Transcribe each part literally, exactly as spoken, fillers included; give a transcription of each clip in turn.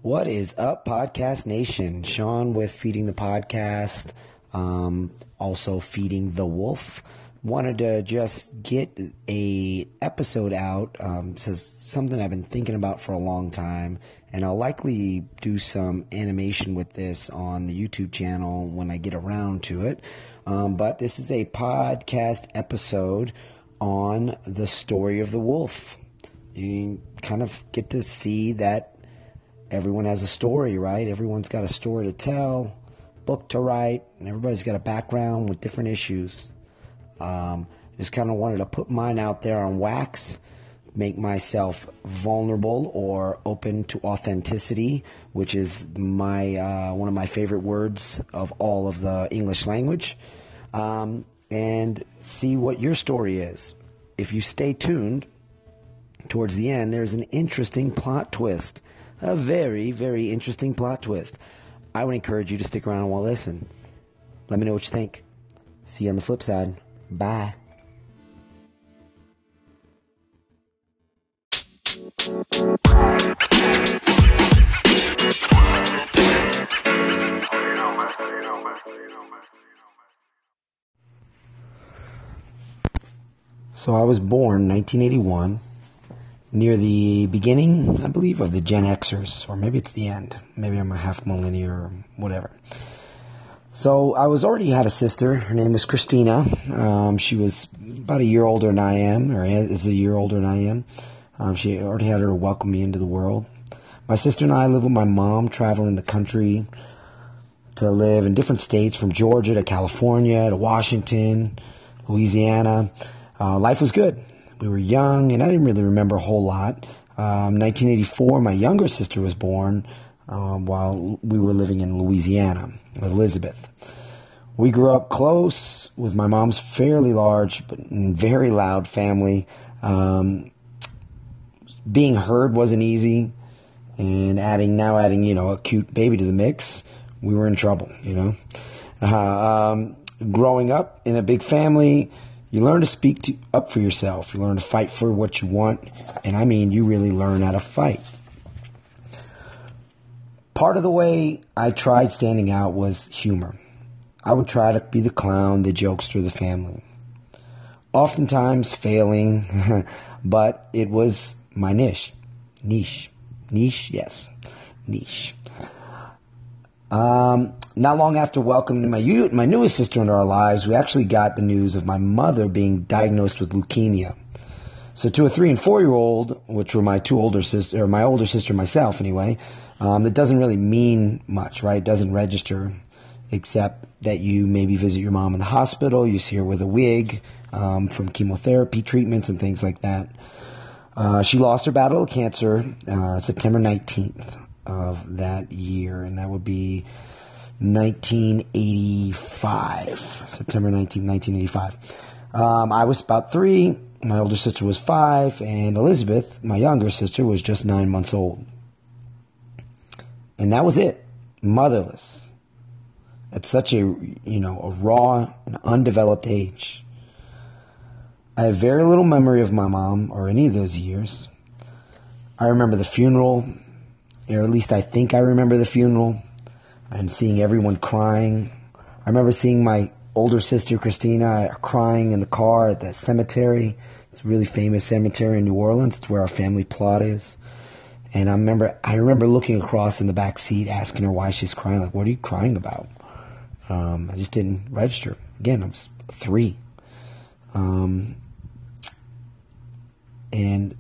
What is up, Podcast Nation? Sean with Feeding the Podcast, um, also Feeding the Wolf. Wanted to just get a episode out. Um, this is something I've been thinking about for a long time, and I'll likely do some animation with this on the YouTube channel when I get around to it. Um, but this is a podcast episode on the story of the wolf. You kind of get to see that everyone has a story, right? Everyone's got a story to tell, book to write, and everybody's got a background with different issues. Um, just kind of wanted to put mine out there on wax, make myself vulnerable or open to authenticity, which is my uh, one of my favorite words of all of the English language, um, and see what your story is. If you stay tuned, towards the end, there's an interesting plot twist. A very, very interesting plot twist. I would encourage you to stick around and while listen. Let me know what you think. See you on the flip side. Bye. So I was born in nineteen eighty-one. Near the beginning, I believe, of the Gen Xers, or maybe it's the end. Maybe I'm a half millennial or whatever. So I was already had a sister. Her name was Christina. Um, she was about a year older than I am, or is a year older than I am. Um, she already had her to welcome me into the world. My sister and I live with my mom, traveling the country to live in different states, from Georgia to California to Washington, Louisiana. Uh, life was good. We were young, and I didn't really remember a whole lot. Um, nineteen eighty-four, my younger sister was born uh, while we were living in Louisiana with Elizabeth. We grew up close with my mom's fairly large but very loud family. Um, being heard wasn't easy, and adding now adding you know a cute baby to the mix, we were in trouble. You know, uh, um, growing up in a big family. You learn to speak to, up for yourself. You learn to fight for what you want. And I mean, you really learn how to fight. Part of the way I tried standing out was humor. I would try to be the clown, the jokester of the family. Oftentimes failing, but it was my niche. Niche. Niche, yes. Niche. Um, not long after welcoming my my newest sister into our lives, we actually got the news of my mother being diagnosed with leukemia. So to a three and four year old, which were my two older sister, or my older sister, myself anyway, um, that doesn't really mean much, right? It doesn't register, except that you maybe visit your mom in the hospital, you see her with a wig um, from chemotherapy treatments and things like that. Uh, she lost her battle of cancer uh, September nineteenth. Of that year, and that would be nineteen eighty-five, September nineteenth, nineteen eighty-five. Um, I was about three, my older sister was five, and Elizabeth, my younger sister, was just nine months old. And that was it. Motherless. At such a, you know, a raw and undeveloped age. I have very little memory of my mom or any of those years. I remember the funeral, or at least I think I remember the funeral, and seeing everyone crying. I remember seeing my older sister, Christina, crying in the car at the cemetery. It's a really famous cemetery in New Orleans. It's where our family plot is. And I remember I remember looking across in the back seat, asking her why she's crying. Like, what are you crying about? Um, I just didn't register. Again, I was three. Um, and...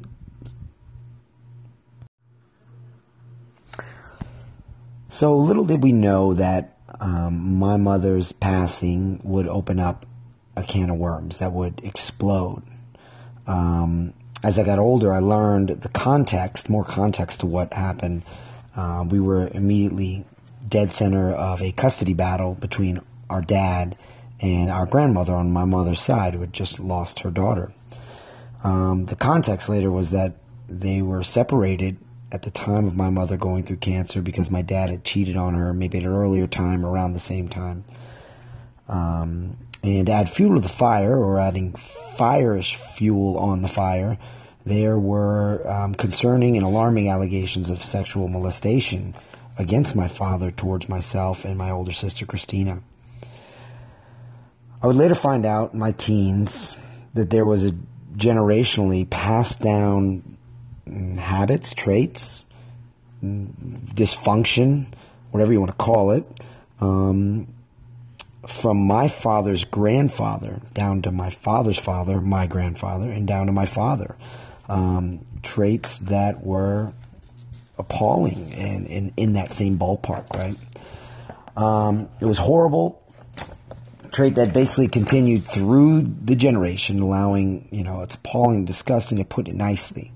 So little did we know that um, my mother's passing would open up a can of worms that would explode. Um, as I got older, I learned the context, more context to what happened. Uh, we were immediately dead center of a custody battle between our dad and our grandmother on my mother's side, who had just lost her daughter. Um, the context later was that they were separated at the time of my mother going through cancer because my dad had cheated on her maybe at an earlier time, around the same time. Um, and to add fuel to the fire, or adding fire-ish fuel on the fire, there were um, concerning and alarming allegations of sexual molestation against my father towards myself and my older sister, Christina. I would later find out in my teens that there was a generationally passed down habits, traits, dysfunction, whatever you want to call it, um, from my father's grandfather down to my father's father, my grandfather, and down to my father. Um, traits that were appalling and, and in that same ballpark, right? Um, it was horrible. Trait that basically continued through the generation, allowing, you know, it's appalling, disgusting, to put it nicely.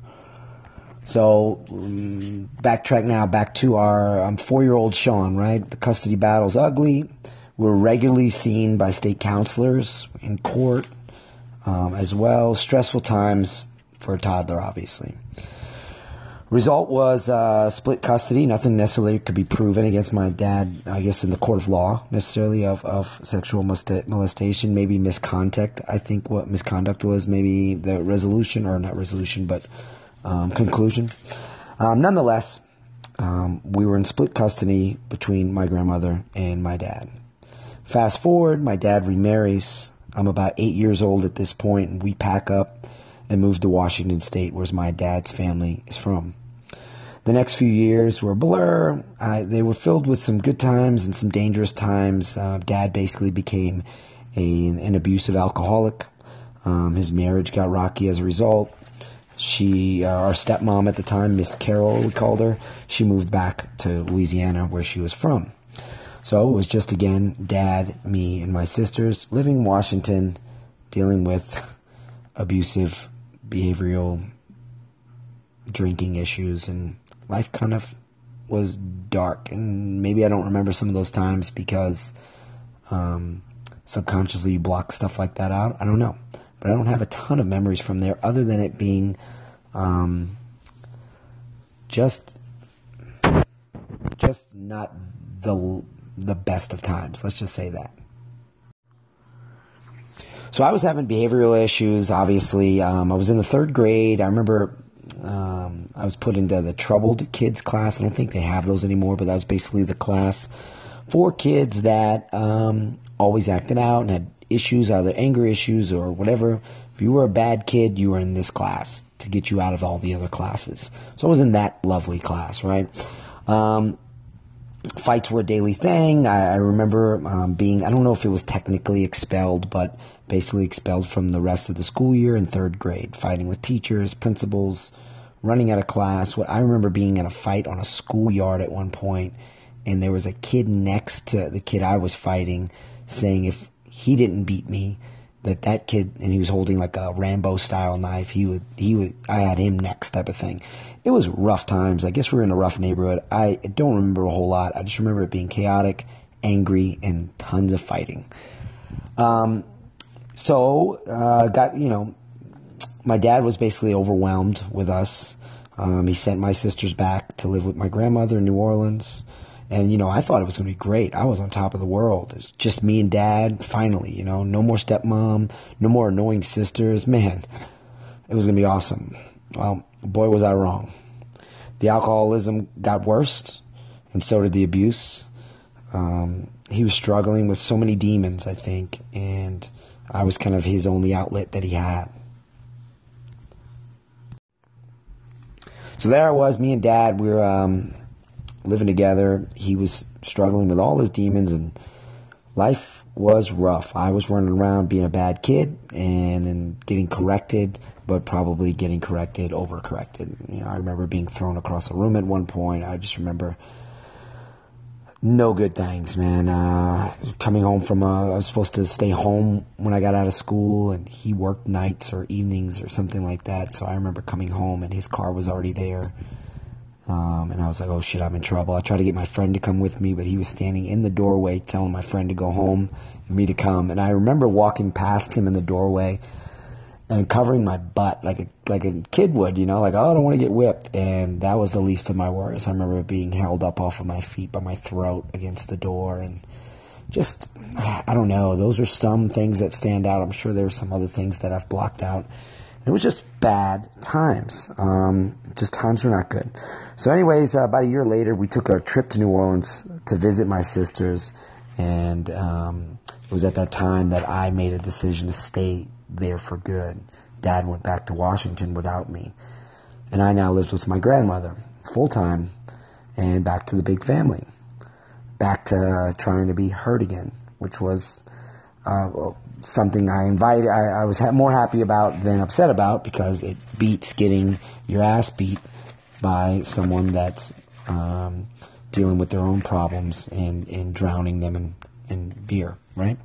So, um, backtrack now, back to our um, four-year-old Sean, right? The custody battle's ugly. We're regularly seen by state counselors in court um, as well. Stressful times for a toddler, obviously. Result was uh, split custody. Nothing necessarily could be proven against my dad, I guess, in the court of law, necessarily, of, of sexual molestation, maybe misconduct. I think what misconduct was, maybe the resolution, or not resolution, but um, conclusion. Um, nonetheless, um, we were in split custody between my grandmother and my dad. Fast forward, my dad remarries. I'm about eight years old at this point, and we pack up and moved to Washington State, where my dad's family is from. The next few years were a blur. I, they were filled with some good times and some dangerous times. Uh, Dad basically became a, an abusive alcoholic. Um, his marriage got rocky as a result. She, uh, our stepmom at the time, Miss Carol, we called her, she moved back to Louisiana, where she was from. So it was just, again, Dad, me, and my sisters living in Washington, dealing with abusive behavioral drinking issues, and life kind of was dark. And maybe I don't remember some of those times because um, subconsciously you block stuff like that out. I don't know. But I don't have a ton of memories from there, other than it being um, just just not the the best of times. Let's just say that. So I was having behavioral issues, obviously. Um, I was in the third grade. I remember um, I was put into the troubled kids class. I don't think they have those anymore, but that was basically the class for kids that um, always acted out and had issues, either anger issues or whatever. If you were a bad kid, you were in this class to get you out of all the other classes. So I was in that lovely class, right? Um, fights were a daily thing. I, I remember um, being, I don't know if it was technically expelled, but basically expelled from the rest of the school year in third grade, fighting with teachers, principals, running out of class. What I remember being in a fight on a schoolyard at one point, and there was a kid next to the kid I was fighting saying if he didn't beat me, that that kid, and he was holding like a Rambo style knife, he would, he would, I had him next, type of thing. It was rough times. I guess we were in a rough neighborhood. I don't remember a whole lot. I just remember it being chaotic, angry, and tons of fighting. Um, so, uh, got, you know, my dad was basically overwhelmed with us. Um, he sent my sisters back to live with my grandmother in New Orleans. And, you know, I thought it was going to be great. I was on top of the world. It's just me and Dad, finally, you know. No more stepmom, no more annoying sisters. Man, it was going to be awesome. Well, boy, was I wrong. The alcoholism got worse, and so did the abuse. Um, he was struggling with so many demons, I think, and I was kind of his only outlet that he had. So there I was, me and Dad, we were um, living together. He was struggling with all his demons, and life was rough. I was running around being a bad kid and, and getting corrected, but probably getting corrected, overcorrected. You know, I remember being thrown across a room at one point. I just remember no good things, man. Uh, coming home from, a, I was supposed to stay home when I got out of school, and he worked nights or evenings or something like that. So I remember coming home, and his car was already there. Um, and I was like, oh shit, I'm in trouble. I tried to get my friend to come with me, but he was standing in the doorway telling my friend to go home and me to come. And I remember walking past him in the doorway and covering my butt like a like a kid would, you know, like, oh, I don't want to get whipped. And that was the least of my worries. I remember being held up off of my feet by my throat against the door, and just, I don't know. Those are some things that stand out. I'm sure there are some other things that I've blocked out It was just bad times. Um, just times were not good. So anyways, uh, about a year later, we took a trip to New Orleans to visit my sisters. And um, it was at that time that I made a decision to stay there for good. Dad went back to Washington without me. And I now lived with my grandmother full-time and back to the big family. Back to uh, trying to be heard again, which was uh, well, something I invited. I, I was ha- more happy about than upset about, because it beats getting your ass beat by someone that's um, dealing with their own problems and, and drowning them in, in beer, right?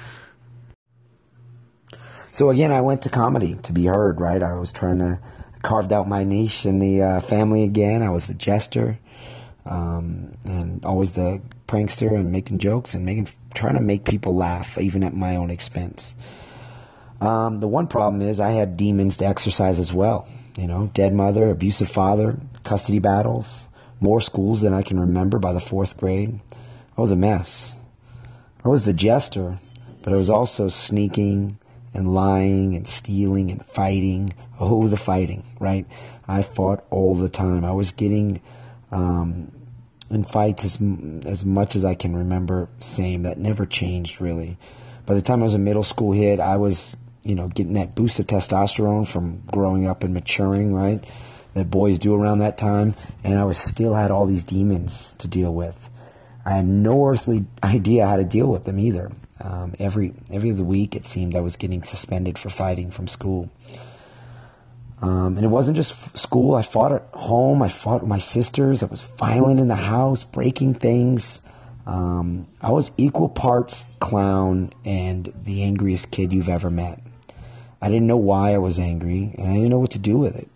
So again, I went to comedy to be heard, right? I was trying to carved out my niche in the uh, family again. I was the jester, um, and always the prankster, and making jokes and making trying to make people laugh, even at my own expense. Um, the one problem is I had demons to exercise as well. You know, dead mother, abusive father, custody battles, more schools than I can remember by the fourth grade. I was a mess. I was the jester, but I was also sneaking and lying and stealing and fighting. Oh, the fighting, right? I fought all the time. I was getting um, in fights as as much as I can remember. Same, that never changed really. By the time I was a middle school hit, I was, you know, getting that boost of testosterone from growing up and maturing, right? That boys do around that time, and I was still had all these demons to deal with. I had no earthly idea how to deal with them either. Um, every every other week, it seemed I was getting suspended for fighting from school. Um, and it wasn't just school. I fought at home. I fought with my sisters. I was violent in the house, breaking things. Um, I was equal parts clown and the angriest kid you've ever met. I didn't know why I was angry, and I didn't know what to do with it.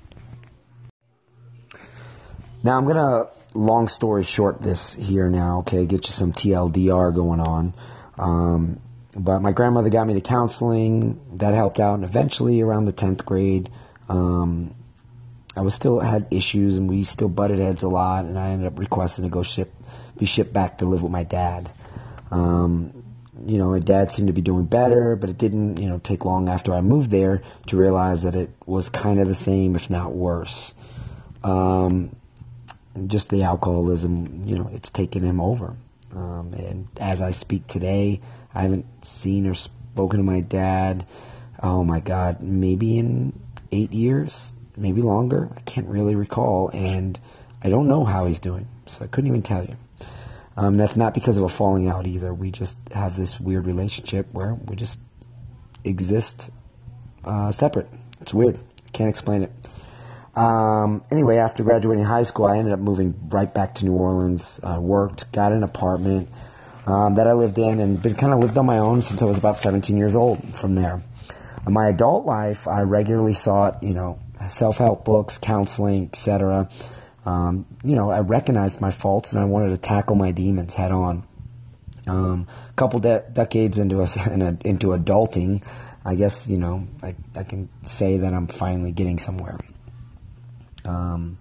Now, I'm going to, long story short this here now, okay, get you some T L D R going on. Um, but my grandmother got me to counseling. That helped out. And eventually, around the tenth grade, um, I was still had issues, and we still butted heads a lot. And I ended up requesting to go ship, be shipped back to live with my dad. Um, you know, my dad seemed to be doing better, but it didn't, you know, take long after I moved there to realize that it was kind of the same, if not worse. Um, just the alcoholism, you know, it's taken him over. Um, and as I speak today, I haven't seen or spoken to my dad, oh my God, maybe in eight years, maybe longer. I can't really recall, and I don't know how he's doing, so I couldn't even tell you. Um, that's not because of a falling out either. We just have this weird relationship where we just exist uh, separate. It's weird. Can't explain it. Um, anyway, after graduating high school, I ended up moving right back to New Orleans. I worked, got an apartment um, that I lived in, and been kind of lived on my own since I was about seventeen years old from there. In my adult life, I regularly sought, you know, self-help books, counseling, et cetera. Um, you know, I recognized my faults, and I wanted to tackle my demons head on. Um, a couple de- decades into a, into adulting, I guess, you know, I, I can say that I'm finally getting somewhere. Um,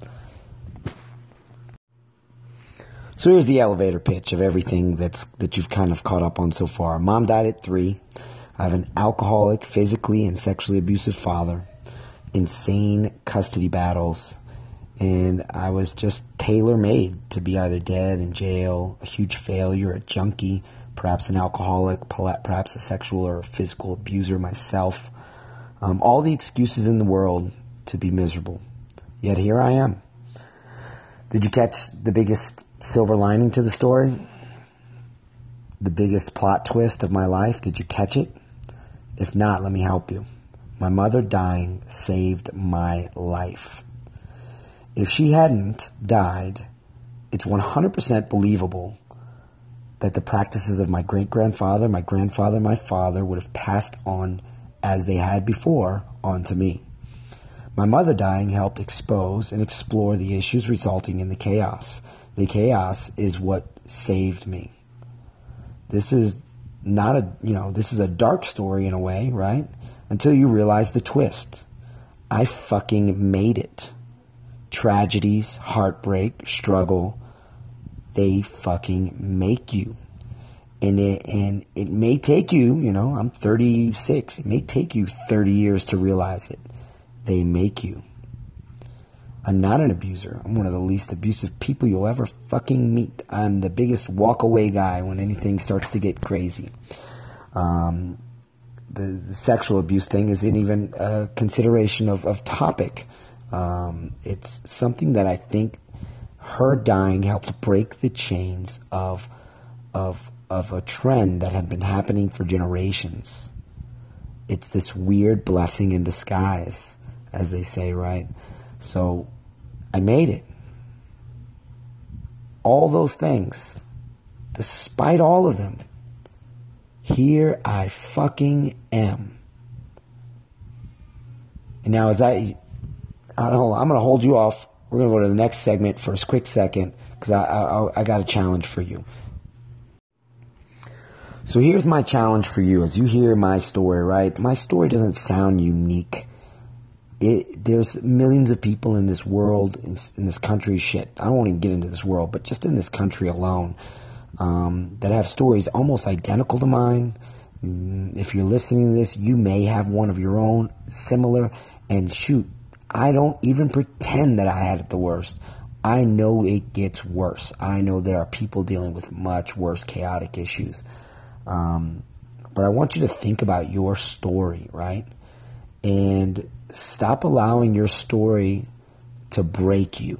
so here's the elevator pitch of everything that's that you've kind of caught up on so far. Mom died at three. I have an alcoholic, physically and sexually abusive father. Insane custody battles. And I was just tailor-made to be either dead, in jail, a huge failure, a junkie, perhaps an alcoholic, perhaps a sexual or physical abuser myself. Um, all the excuses in the world to be miserable. Yet here I am. Did you catch the biggest silver lining to the story? The biggest plot twist of my life? Did you catch it? If not, let me help you. My mother dying saved my life. If she hadn't died, it's one hundred percent believable that the practices of my great-grandfather, my grandfather, my father would have passed on as they had before on to me. My mother dying helped expose and explore the issues resulting in the chaos. The chaos is what saved me. This is not a, you know, this is a dark story in a way, right? Until you realize the twist. I fucking made it. Tragedies, heartbreak, struggle, they fucking make you. And it, and it may take you, you know, I'm thirty-six. It may take you thirty years to realize it. they make you. I'm not an abuser. I'm one of the least abusive people you'll ever fucking meet. I'm the biggest walk-away guy when anything starts to get crazy. Um, the, the sexual abuse thing isn't even a consideration of, of topic. Um, it's something that I think her dying helped break the chains of of of a trend that had been happening for generations. It's this weird blessing in disguise, as they say, right? So I made it. All those things, despite all of them, here I fucking am. And now as I, uh, hold on, I'm going to hold you off. We're going to go to the next segment for a quick second, because I, I, I got a challenge for you. So here's my challenge for you as you hear my story, right? My story doesn't sound unique. It, there's millions of people in this world, in, in this country, shit, I don't want to get into this world, but just in this country alone, um, that have stories almost identical to mine. If you're listening to this, you may have one of your own, similar, and shoot, I don't even pretend that I had it the worst. I know it gets worse. I know there are people dealing with much worse chaotic issues. Um, but I want you to think about your story, right? And stop allowing your story to break you.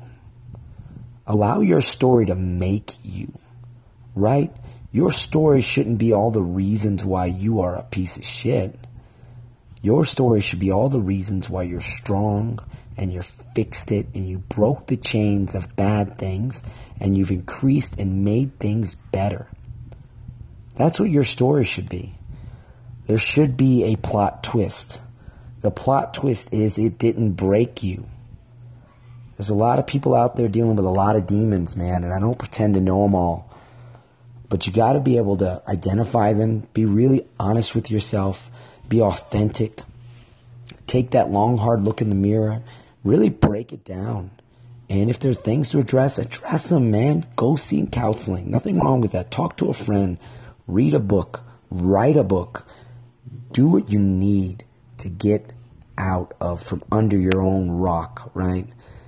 Allow your story to make you, right? Your story shouldn't be all the reasons why you are a piece of shit. Your story should be all the reasons why you're strong and you fixed it and you broke the chains of bad things and you've increased and made things better. That's what your story should be. There should be a plot twist. The plot twist is it didn't break you. There's a lot of people out there dealing with a lot of demons, man, and I don't pretend to know them all. But you got to be able to identify them, be really honest with yourself, be authentic, take that long, hard look in the mirror, really break it down. And if there are things to address, address them, man. Go seek counseling. Nothing wrong with that. Talk to a friend. Read a book. Write a book. Do what you need to get out of from under your own rock, right?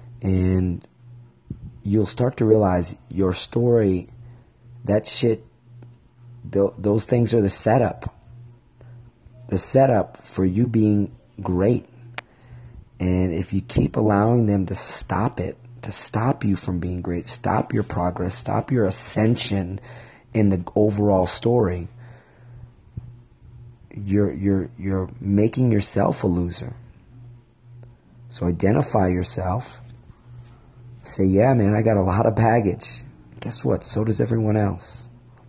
And you'll start to realize your story, that shit, th- those things are the setup. The setup for you being great. And if you keep allowing them to stop it, to stop you from being great, stop your progress, stop your ascension in the overall story, you're you're you're making yourself a loser. So identify yourself. Say, yeah, man, I got a lot of baggage. Guess what? So does everyone else.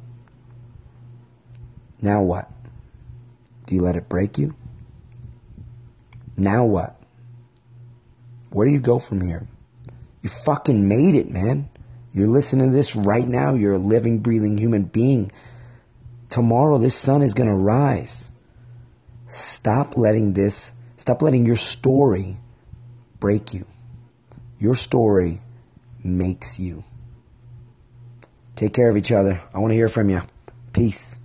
Now what? Do you let it break you? Now what? Where do you go from here? You fucking made it, man. You're listening to this right now. You're a living, breathing human being. Tomorrow, this sun is going to rise. Stop letting this, stop letting your story break you. Your story makes you. Take care of each other. I want to hear from you. Peace.